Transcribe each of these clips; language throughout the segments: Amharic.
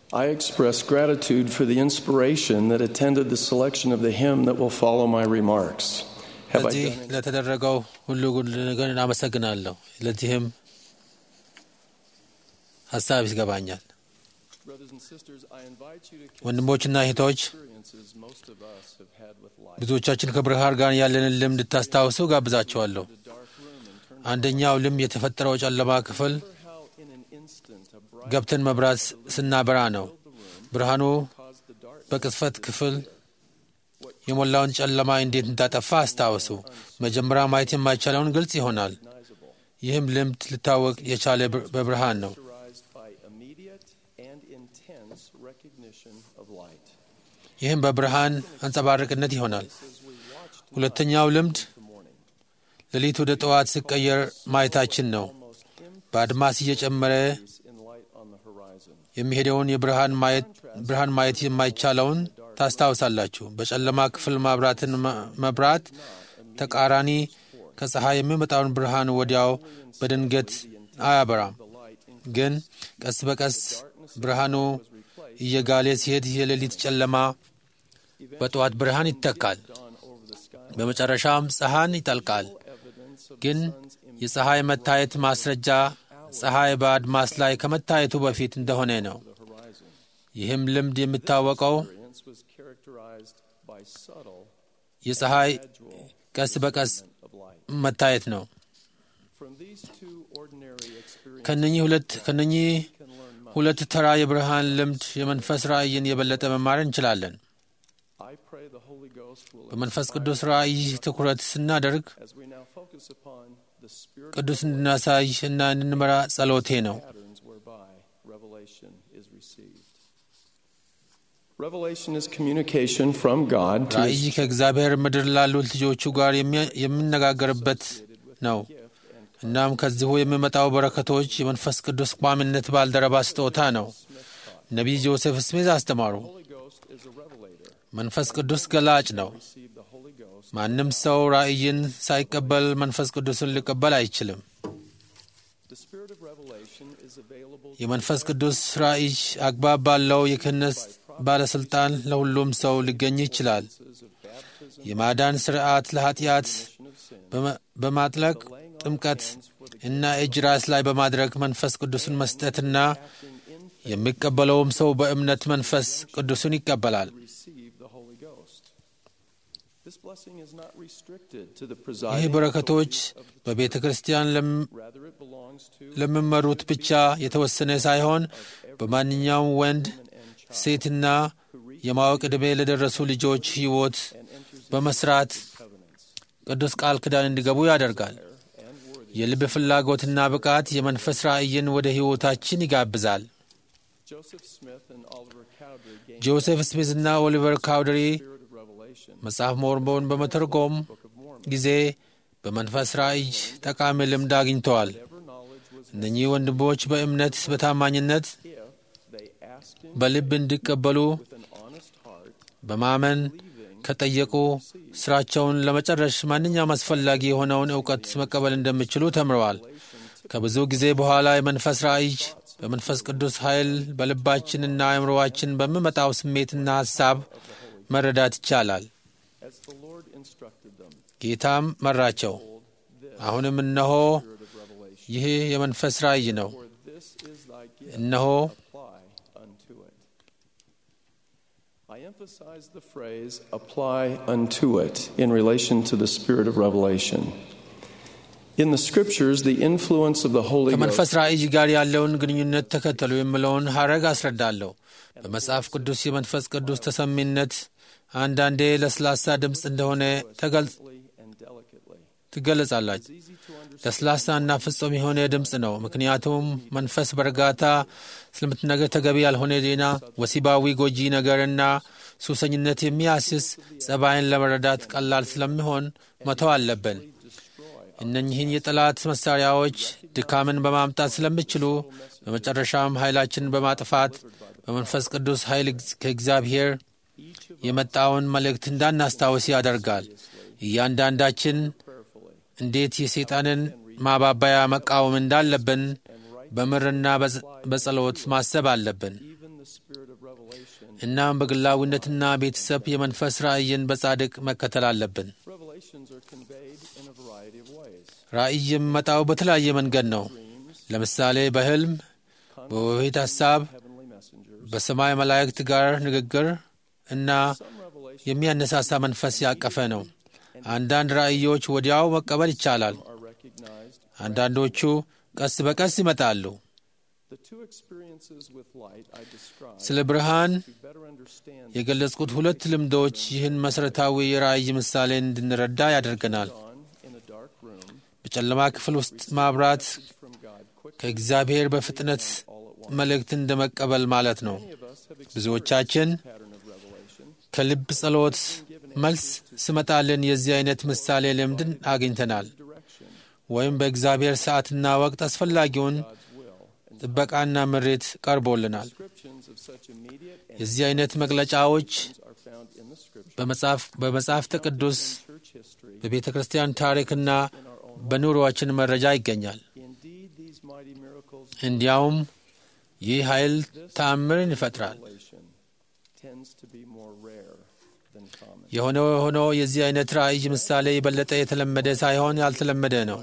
I express gratitude for the inspiration that attended the selection of the hymn that will follow my remarks. Have I done ለተደረገው ሁሉ ነገር እናመሰግናለሁ። ለዚህም ሐሳብ ይገባኛል። ወንድሞችና እህቶች ብዙዎቻችን ከብርሃን ጋር ያለንን ልምድ ታስታውሱ ጋብዛችኋለሁ። አንደኛው ልምድ የተፈጠረው ጨለማ ክፍል ገብተን መብራት ስናበራ ነው። ብርሃኑ በቅጽበት ክፍል የሞላውን ጨለማ እንዴት እንዳጠፋ አስታውሱ። መጀመሪያ ማየት የማይቻለውን ግልጽ ይሆናል። ይህም ልምድ ሊታወቅ የቻለ በብርሃን ነው። ይህም በብርሃን አንጸባራቂነት ይሆናል። ሁለተኛው ልምድ ሌሊት ወደ ጠዋት ሲቀየር ማየታችን ነው። በአድማስ እየጨመረ የሚሄደውን የብርሃን ማየት የማይቻለውን ታስታውሳላችሁ። በጨለማ ክፍል መብራት ተቃራኒ ከፀሐይ የሚመጣውን ብርሃን ወዲያው በድንገት አያበራም። ግን ቀስ በቀስ ብርሃኑ እየጋለ ሲሄድ የሌሊት ጨለማ በጠዋት ብርሃን ይተካል። በመጨረሻም ፀሐይ ይጠልቃል። ግን የፀሐይ መታየት ማስረጃ ፀሐይ በአድማስ ላይ ከመታየቱ በፊት እንደሆነ ነው። ይህም ልምድ የሚታወቀው የፀሐይ ቀስ በቀስ መታየት ነው። ከነኚህ ሁለት ተራ የብርሃን ልምድ የመንፈስ ራእይን የበለጠ መማር እንችላለን። በመንፈስ ቅዱስ ራእይ ትኩረት ስናደርግ ቅዱስ እንድናሳይ እና እንድንመራ ጸሎቴ ነው። ራእይ ከእግዚአብሔር ምድር ላሉት ልጆቹ ጋር የሚነጋገርበት ነው። እናም ከዚሁ የሚመጣው በረከቶች የመንፈስ ቅዱስ ቋሚነት ባልደረባ ስጦታ ነው። ነቢይ ጆሴፍ ስሚዝ አስተማሩ። መንፈስ ቅዱስ ገላጭ ነው። ማንም ሰው ራእይን ሳይቀበል መንፈስ ቅዱስን ሊቀበል አይችልም። የመንፈስ ቅዱስ ራእይ አግባብ ባለው የክህነት ባለስልጣን ለሁሉም ሰው ሊገኝ ይችላል። የማዳን ሥርዓት ለኃጢአት በማጥለቅ ጥምቀት እና እጅ ራስ ላይ በማድረግ መንፈስ ቅዱስን መስጠትና የሚቀበለውም ሰው በእምነት መንፈስ ቅዱስን ይቀበላል። ይህ በረከቶች በቤተ ክርስቲያን ለሚመሩት ብቻ የተወሰነ ሳይሆን በማንኛውም ወንድ፣ ሴትና የማወቅ ዕድሜ ለደረሱ ልጆች ሕይወት በመስራት ቅዱስ ቃል ኪዳን እንዲገቡ ያደርጋል። የልብ ፍላጎትና ብቃት የመንፈስ ራእይን ወደ ሕይወታችን ይጋብዛል። ጆሴፍ ስሚዝ እና ኦሊቨር ካውደሪ መጽሐፍ ሞርሞን በመተርጎም ጊዜ በመንፈስ ራእይ ጠቃሚ ልምድ አግኝተዋል። እነኚህ ወንድሞች በእምነት በታማኝነት በልብ እንዲቀበሉ በማመን ከጠየቁ ስራቸውን ለመጨረስ ማንኛውም አስፈላጊ የሆነውን ዕውቀት መቀበል እንደሚችሉ ተምረዋል። ከብዙ ጊዜ በኋላ የመንፈስ ራእይ በመንፈስ ቅዱስ ኃይል በልባችንና አእምሮአችን በሚመጣው ስሜትና ሐሳብ መረዳት ይቻላል። ጌታም መራቸው። አሁንም እነሆ ይህ የመንፈስ ራእይ ነው። እነሆ I emphasize the phrase apply unto it in relation to the spirit of revelation. In the scriptures, the influence of the Holy Ghost ከመንፈስ ራእይ ጋር ያለውን ግንኙነት ተከተሉ የሚለውን ሐረግ አስረዳለሁ። በመጽሐፍ ቅዱስ የመንፈስ ቅዱስ ተሰሚነት አንዳንዴ ለስላሳ ድምፅ እንደሆነ ትገለጻላችሁ። ለስላሳና ፍጹም የሆነ ድምፅ ነው። ምክንያቱም መንፈስ በእርጋታ ስለምትነገር ተገቢ ያልሆነ ዜና፣ ወሲባዊ ጎጂ ነገርና ሱሰኝነት የሚያስስ ጸባይን ለመረዳት ቀላል ስለሚሆን መተው አለብን። እነኚህን የጠላት መሳሪያዎች ድካምን በማምጣት ስለሚችሉ በመጨረሻም ኃይላችንን በማጥፋት በመንፈስ ቅዱስ ኃይል ከእግዚአብሔር የመጣውን መልእክት እንዳናስታውስ ያደርጋል። እያንዳንዳችን እንዴት የሰይጣንን ማባባያ መቃወም እንዳለብን በምርና በጸሎት ማሰብ አለብን። እናም በግላዊነትና ቤተሰብ የመንፈስ ራእይን በጻድቅ መከተል አለብን። ራእይ የሚመጣው በተለያየ መንገድ ነው። ለምሳሌ በሕልም፣ በውሂት ሐሳብ፣ በሰማይ መላእክት ጋር ንግግር እና የሚያነሳሳ መንፈስ ያቀፈ ነው። አንዳንድ ራእዮች ወዲያው መቀበል ይቻላል። አንዳንዶቹ ቀስ በቀስ ይመጣሉ። ስለ ብርሃን የገለጽኩት ሁለት ልምዶች ይህን መሠረታዊ የራእይ ምሳሌ እንድንረዳ ያደርገናል። በጨለማ ክፍል ውስጥ ማብራት ከእግዚአብሔር በፍጥነት መልእክት እንደመቀበል ማለት ነው። ብዙዎቻችን ከልብ ጸሎት መልስ ስመጣልን የዚህ አይነት ምሳሌ ልምድን አግኝተናል፣ ወይም በእግዚአብሔር ሰዓትና ወቅት አስፈላጊውን ጥበቃና ምሪት ቀርቦልናል። የዚህ አይነት መግለጫዎች በመጽሐፍተ ቅዱስ፣ በቤተ ክርስቲያን ታሪክና በኑሮአችን መረጃ ይገኛል። እንዲያውም ይህ ኃይል ተአምርን ይፈጥራል። የሆነ ሆኖ የዚህ አይነት ራእይ ምሳሌ የበለጠ የተለመደ ሳይሆን ያልተለመደ ነው።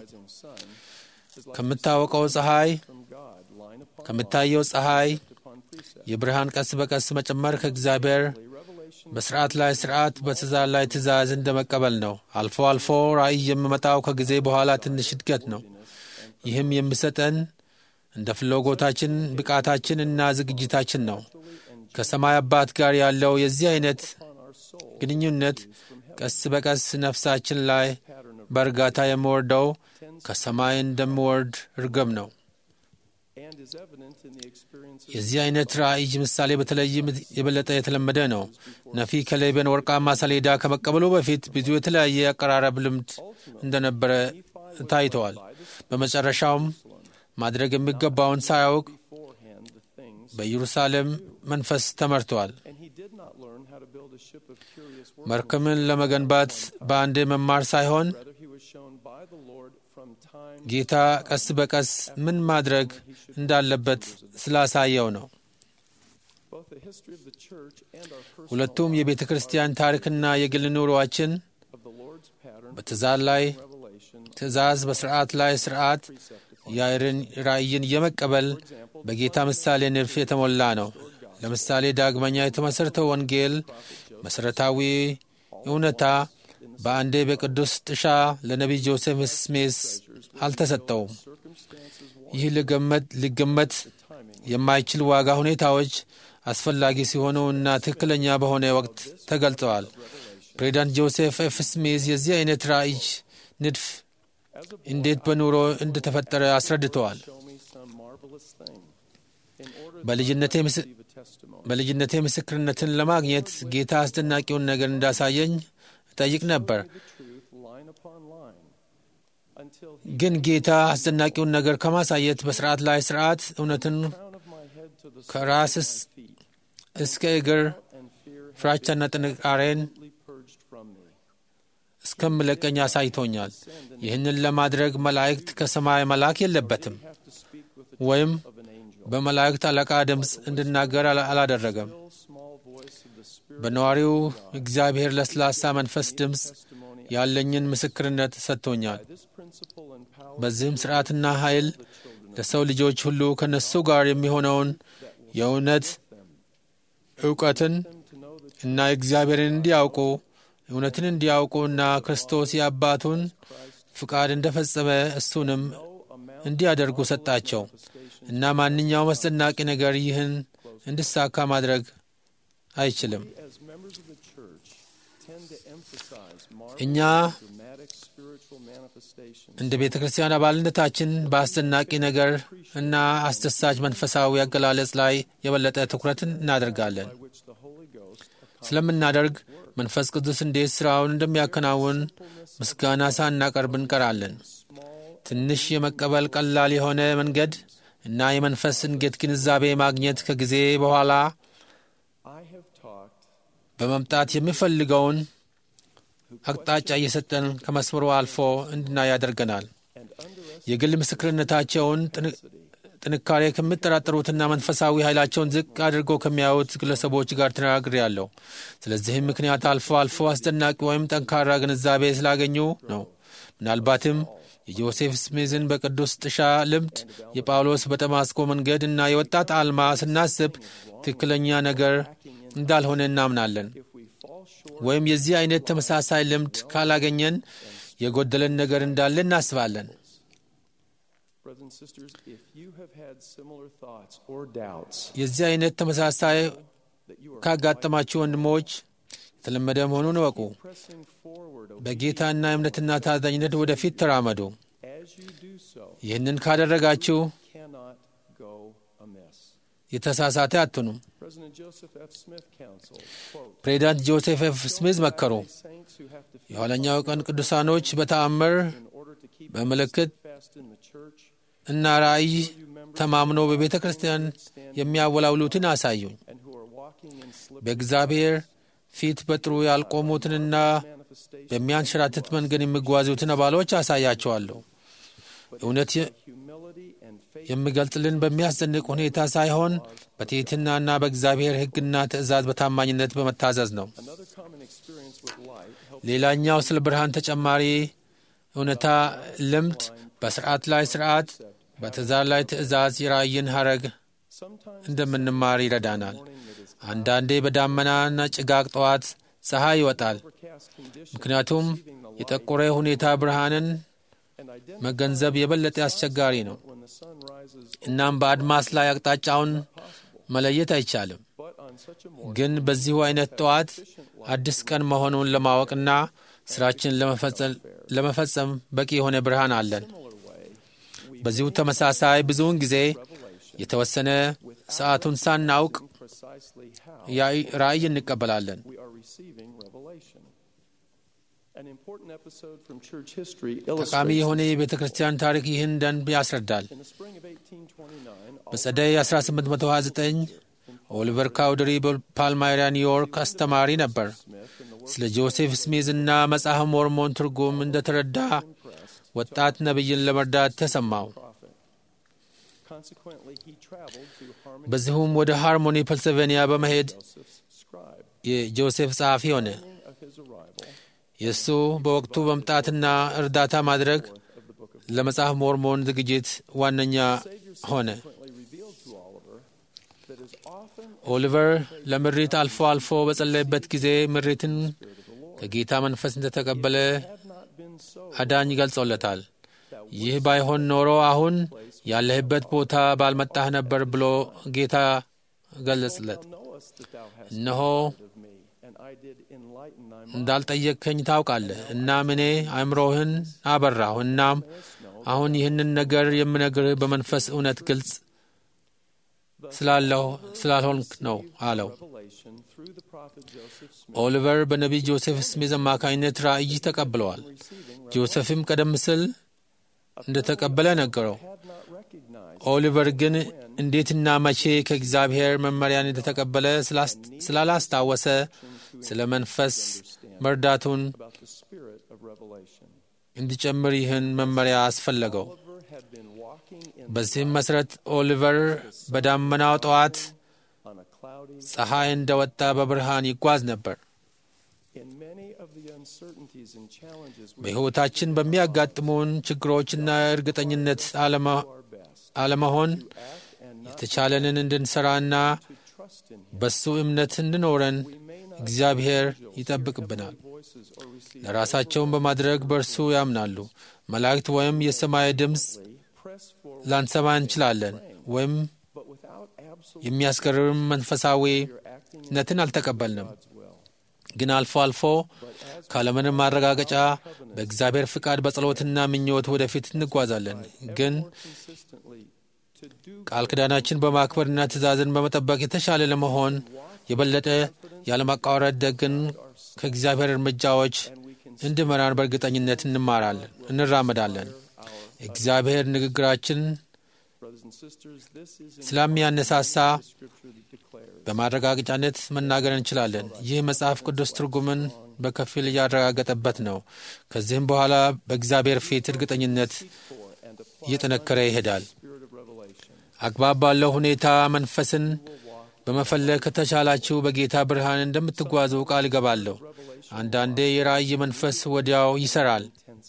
ከምታየው ፀሐይ የብርሃን ቀስ በቀስ መጨመር ከእግዚአብሔር በሥርዓት ላይ ሥርዓት፣ በትእዛዝ ላይ ትእዛዝ እንደ መቀበል ነው። አልፎ አልፎ ራእይ የሚመጣው ከጊዜ በኋላ ትንሽ እድገት ነው። ይህም የሚሰጠን እንደ ፍላጎታችን፣ ብቃታችን እና ዝግጅታችን ነው። ከሰማይ አባት ጋር ያለው የዚህ አይነት ግንኙነት ቀስ በቀስ ነፍሳችን ላይ በእርጋታ የሚወርደው ከሰማይ እንደሚወርድ ርግብ ነው። የዚህ አይነት ራእይ ምሳሌ በተለይም የበለጠ የተለመደ ነው። ነፊ ከሌቤን ወርቃማ ሰሌዳ ከመቀበሉ በፊት ብዙ የተለያየ አቀራረብ ልምድ እንደነበረ ታይተዋል። በመጨረሻውም ማድረግ የሚገባውን ሳያውቅ በኢየሩሳሌም መንፈስ ተመርቷል። መርከምን ለመገንባት በአንዴ መማር ሳይሆን ጌታ ቀስ በቀስ ምን ማድረግ እንዳለበት ስላሳየው ነው። ሁለቱም የቤተ ክርስቲያን ታሪክና የግል ኑሮአችን በትእዛዝ ላይ ትእዛዝ፣ በሥርዓት ላይ ሥርዓት፣ ራእይን የመቀበል በጌታ ምሳሌ ንድፍ የተሞላ ነው። ለምሳሌ ዳግመኛ የተመሠረተው ወንጌል መሠረታዊ እውነታ በአንዴ በቅዱስ ጥሻ ለነቢይ ጆሴፍ ስሚዝ አልተሰጠውም። ይህ ሊገመት የማይችል ዋጋ ሁኔታዎች አስፈላጊ ሲሆኑ እና ትክክለኛ በሆነ ወቅት ተገልጸዋል። ፕሬዚዳንት ጆሴፍ ኤፍ ስሚዝ የዚህ አይነት ራእይ ንድፍ እንዴት በኑሮ እንደተፈጠረ አስረድተዋል። በልጅነቴ ምስክርነትን ለማግኘት ጌታ አስደናቂውን ነገር እንዳሳየኝ እጠይቅ ነበር። ግን ጌታ አስደናቂውን ነገር ከማሳየት በሥርዓት ላይ ሥርዓት፣ እውነትን ከራስ እስከ እግር፣ ፍራቻና ጥንካሬን እስከምለቀኝ አሳይቶኛል። ይህንን ለማድረግ መላእክት ከሰማይ መላክ የለበትም ወይም በመላእክት አለቃ ድምፅ እንድናገር አላደረገም። በነዋሪው እግዚአብሔር ለስላሳ መንፈስ ድምፅ ያለኝን ምስክርነት ሰጥቶኛል። በዚህም ሥርዓትና ኃይል ለሰው ልጆች ሁሉ ከነሱ ጋር የሚሆነውን የእውነት ዕውቀትን እና እግዚአብሔርን እንዲያውቁ እውነትን እንዲያውቁና ክርስቶስ የአባቱን ፍቃድ እንደፈጸመ እሱንም እንዲያደርጉ ሰጣቸው እና ማንኛውም አስደናቂ ነገር ይህን እንዲሳካ ማድረግ አይችልም። እኛ እንደ ቤተ ክርስቲያን አባልነታችን በአስደናቂ ነገር እና አስደሳች መንፈሳዊ አገላለጽ ላይ የበለጠ ትኩረትን እናደርጋለን። ስለምናደርግ መንፈስ ቅዱስ እንዴት ሥራውን እንደሚያከናውን ምስጋና ሳናቀርብ እንቀራለን። ትንሽ የመቀበል ቀላል የሆነ መንገድ እና የመንፈስ እንጌት ግንዛቤ ማግኘት ከጊዜ በኋላ በመምጣት የሚፈልገውን አቅጣጫ እየሰጠን ከመስመሩ አልፎ እንድናይ ያደርገናል። የግል ምስክርነታቸውን ጥንካሬ ከሚጠራጠሩትና መንፈሳዊ ኃይላቸውን ዝቅ አድርገው ከሚያዩት ግለሰቦች ጋር ተነጋግሬያለሁ። ስለዚህም ምክንያት አልፎ አልፎ አስደናቂ ወይም ጠንካራ ግንዛቤ ስላገኙ ነው። ምናልባትም የጆሴፍ ስሚዝን በቅዱስ ጥሻ ልምድ፣ የጳውሎስ በደማስቆ መንገድ እና የወጣት አልማ ስናስብ ትክክለኛ ነገር እንዳልሆነ እናምናለን። ወይም የዚህ አይነት ተመሳሳይ ልምድ ካላገኘን የጎደለን ነገር እንዳለ እናስባለን። የዚህ አይነት ተመሳሳይ ካጋጠማችሁ ወንድሞች የተለመደ መሆኑን እወቁ። በጌታና እምነትና ታዛኝነት ወደፊት ተራመዱ። ይህንን ካደረጋችሁ የተሳሳተ አትኑም። ፕሬዚዳንት ጆሴፍ ኤፍ ስሚዝ መከሩ። የኋለኛው ቀን ቅዱሳኖች በተአምር በምልክት እና ራእይ ተማምኖ በቤተ ክርስቲያን የሚያወላውሉትን አሳዩኝ። በእግዚአብሔር ፊት በጥሩ ያልቆሙትንና በሚያንሸራትት መንገድ የሚጓዙትን አባሎች አሳያቸዋለሁ። እውነት የሚገልጽልን በሚያስደንቅ ሁኔታ ሳይሆን በትሕትናና በእግዚአብሔር ሕግና ትእዛዝ በታማኝነት በመታዘዝ ነው። ሌላኛው ስለ ብርሃን ተጨማሪ እውነታ ልምድ በሥርዓት ላይ ሥርዓት፣ በትእዛዝ ላይ ትእዛዝ የራእይን ሐረግ እንደምንማር ይረዳናል። አንዳንዴ በዳመናና ጭጋግ ጠዋት ፀሐይ ይወጣል። ምክንያቱም የጠቆረ ሁኔታ ብርሃንን መገንዘብ የበለጠ አስቸጋሪ ነው። እናም በአድማስ ላይ አቅጣጫውን መለየት አይቻልም። ግን በዚሁ አይነት ጠዋት አዲስ ቀን መሆኑን ለማወቅና ስራችን ለመፈጸም በቂ የሆነ ብርሃን አለን። በዚሁ ተመሳሳይ ብዙውን ጊዜ የተወሰነ ሰዓቱን ሳናውቅ ራእይ እንቀበላለን። ጠቃሚ የሆነ የቤተ ክርስቲያን ታሪክ ይህን ደንብ ያስረዳል። በጸደይ 1829 ኦሊቨር ካውደሪ በፓልማይራ ኒውዮርክ አስተማሪ ነበር። ስለ ጆሴፍ ስሚዝ እና መጽሐፍ ሞርሞን ትርጉም እንደተረዳ ወጣት ነቢይን ለመርዳት ተሰማው። በዚሁም ወደ ሃርሞኒ ፔንስልቬንያ በመሄድ የጆሴፍ ጸሐፊ ሆነ። የእሱ በወቅቱ መምጣትና እርዳታ ማድረግ ለመጽሐፍ ሞርሞን ዝግጅት ዋነኛ ሆነ። ኦሊቨር ለምሪት አልፎ አልፎ በጸለየበት ጊዜ ምሪትን ከጌታ መንፈስ እንደተቀበለ አዳኝ ገልጾለታል። ይህ ባይሆን ኖሮ አሁን ያለህበት ቦታ ባልመጣህ ነበር ብሎ ጌታ ገለጸለት። እነሆ እንዳልጠየቅከኝ ታውቃለህ። እናም እኔ አእምሮህን አበራሁ። እናም አሁን ይህንን ነገር የምነግርህ በመንፈስ እውነት ግልጽ ስላልሆንክ ነው አለው። ኦሊቨር በነቢይ ጆሴፍ ስሚዝ አማካኝነት ራእይ ተቀብለዋል። ጆሴፍም ቀደም ሲል እንደተቀበለ ነገረው። ኦሊቨር ግን እንዴትና መቼ ከእግዚአብሔር መመሪያን እንደተቀበለ ስላላስታወሰ ስለ መንፈስ መርዳቱን እንዲጨምር ይህን መመሪያ አስፈለገው። በዚህም መሠረት ኦሊቨር በዳመናው ጠዋት ፀሐይ እንደወጣ በብርሃን ይጓዝ ነበር። በሕይወታችን በሚያጋጥሙን ችግሮችና እርግጠኝነት አለመሆን የተቻለንን እንድንሠራና በሱ እምነት እንድኖረን እግዚአብሔር ይጠብቅብናል። ለራሳቸውን በማድረግ በእርሱ ያምናሉ። መላእክት ወይም የሰማይ ድምፅ ላንሰማ እንችላለን፣ ወይም የሚያስገርም መንፈሳዊነትን አልተቀበልንም። ግን አልፎ አልፎ ካለምንም ማረጋገጫ በእግዚአብሔር ፍቃድ በጸሎትና ምኞት ወደፊት እንጓዛለን። ግን ቃል ኪዳናችን በማክበርና ትእዛዝን በመጠበቅ የተሻለ ለመሆን የበለጠ ያለማቋረጥ ደግን ከእግዚአብሔር እርምጃዎች እንዲመራን በእርግጠኝነት እንራመዳለን። እግዚአብሔር ንግግራችን ስለሚያነሳሳ በማረጋገጫነት መናገር እንችላለን። ይህ መጽሐፍ ቅዱስ ትርጉምን በከፊል እያረጋገጠበት ነው። ከዚህም በኋላ በእግዚአብሔር ፊት እርግጠኝነት እየጠነከረ ይሄዳል። አግባብ ባለው ሁኔታ መንፈስን በመፈለግ ከተቻላችሁ በጌታ ብርሃን እንደምትጓዙ ቃል እገባለሁ። አንዳንዴ የራእይ መንፈስ ወዲያው ይሰራል።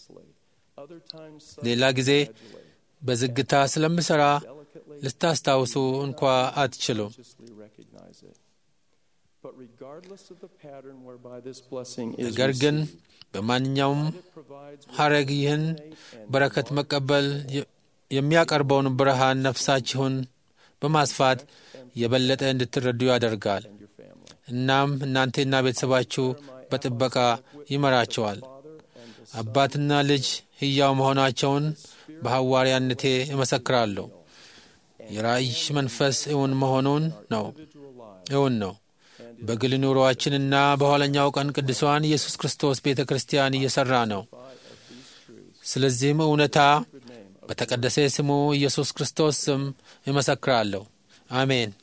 ሌላ ጊዜ በዝግታ ስለምሰራ ልታስታውሱ እንኳ አትችሉም። ነገር ግን በማንኛውም ሐረግ ይህን በረከት መቀበል የሚያቀርበውን ብርሃን ነፍሳችሁን በማስፋት የበለጠ እንድትረዱ ያደርጋል። እናም እናንተና ቤተሰባችሁ በጥበቃ ይመራቸዋል። አባትና ልጅ ሕያው መሆናቸውን በሐዋርያነቴ እመሰክራለሁ። የራእይ መንፈስ እውን መሆኑን ነው። በግል ኑሮአችንና በኋለኛው ቀን ቅዱሳን ኢየሱስ ክርስቶስ ቤተ ክርስቲያን እየሠራ ነው። ስለዚህም እውነታ በተቀደሰ ስሙ ኢየሱስ ክርስቶስ ስም እመሰክራለሁ። አሜን።